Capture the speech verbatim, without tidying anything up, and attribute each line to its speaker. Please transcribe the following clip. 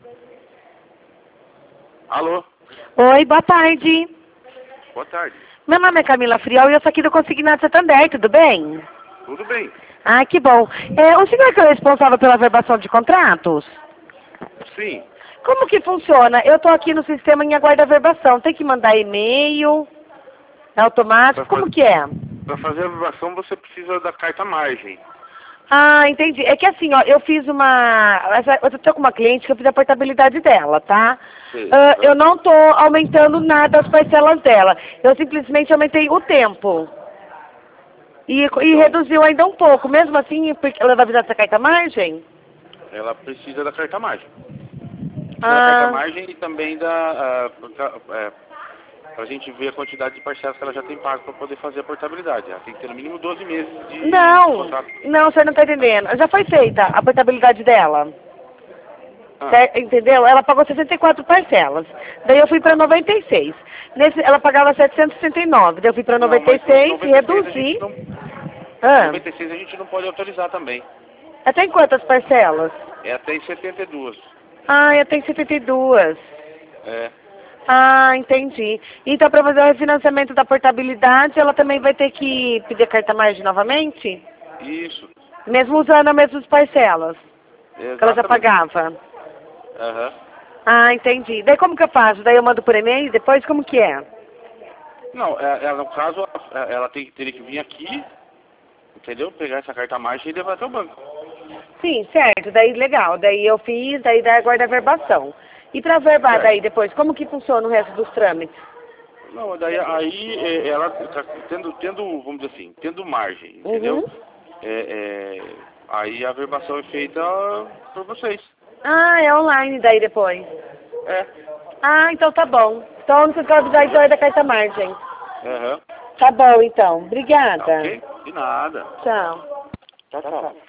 Speaker 1: Alô?
Speaker 2: Oi, boa tarde.
Speaker 1: Boa tarde.
Speaker 2: Meu nome é Camila Friol e eu sou aqui do Consignado Santander, tudo bem?
Speaker 1: Tudo bem?
Speaker 2: Ah, que bom. É, o senhor que é o responsável pela verbação de contratos?
Speaker 1: Sim.
Speaker 2: Como que funciona? Eu estou aqui no sistema em aguarda a verbação. Tem que mandar e-mail? É automático?
Speaker 1: Pra
Speaker 2: Como
Speaker 1: faz-
Speaker 2: que é?
Speaker 1: Para fazer a averbação você precisa da carta margem.
Speaker 2: Ah, entendi. É que assim, ó, eu fiz uma... Eu estou com uma cliente que eu fiz a portabilidade dela, tá?
Speaker 1: Sim.
Speaker 2: Ah, eu não estou aumentando nada as parcelas dela. Eu simplesmente aumentei o tempo. E, e
Speaker 1: Então,
Speaker 2: reduziu ainda um pouco. Mesmo assim, porque ela vai avisar essa carta margem?
Speaker 1: ela precisa da carta margem. Precisa da carta
Speaker 2: Ah,
Speaker 1: margem e também da... para a gente ver a quantidade de parcelas que ela já tem pago para poder fazer a portabilidade. Ela tem que ter no mínimo doze meses de
Speaker 2: não.
Speaker 1: contrato.
Speaker 2: Não, o senhor não está entendendo. Já foi feita a portabilidade dela.
Speaker 1: Ah,
Speaker 2: Cer- Entendeu? Ela pagou sessenta e quatro parcelas. Daí eu fui para noventa e seis. Nesse, ela pagava setecentos e sessenta e nove. Daí eu fui para
Speaker 1: não,
Speaker 2: noventa e
Speaker 1: mas no
Speaker 2: seis e
Speaker 1: noventa e seis a gente
Speaker 2: reduzi.
Speaker 1: não... No
Speaker 2: Ah,
Speaker 1: noventa e seis a gente não pode autorizar também.
Speaker 2: até em quantas parcelas?
Speaker 1: É até em setenta e dois.
Speaker 2: Ah, eu tenho setenta e duas.
Speaker 1: É.
Speaker 2: Ah, entendi. Então, para fazer o refinanciamento da portabilidade, ela também vai ter que pedir a carta margem novamente?
Speaker 1: Isso.
Speaker 2: Mesmo usando as mesmas parcelas que ela já
Speaker 1: Exatamente.
Speaker 2: pagava?
Speaker 1: Aham.
Speaker 2: Ah, entendi. Daí como que eu faço? Daí eu mando por e-mail depois? Como que é?
Speaker 1: Não, é- ela, no caso, ela ela tem, teria que vir aqui, entendeu? Pegar essa carta margem e levar até o banco.
Speaker 2: Sim, certo. Daí legal. Daí eu fiz, daí daí aguarda a verbação. E para verbar
Speaker 1: Certo.
Speaker 2: daí depois, como que funciona o resto dos trâmites?
Speaker 1: Não, daí aí é, ela tá tendo, tendo, vamos dizer assim, tendo margem, entendeu?
Speaker 2: Uhum.
Speaker 1: É, é, aí a verbação é feita por vocês.
Speaker 2: Ah, é online daí depois.
Speaker 1: É.
Speaker 2: Ah, então tá bom. Então a única coisa que eu avisar então é da carta margem.
Speaker 1: Aham.
Speaker 2: Tá bom então.
Speaker 1: Tá
Speaker 2: Obrigada.
Speaker 1: ok? De nada.
Speaker 2: Tchau.
Speaker 1: Tchau, tchau.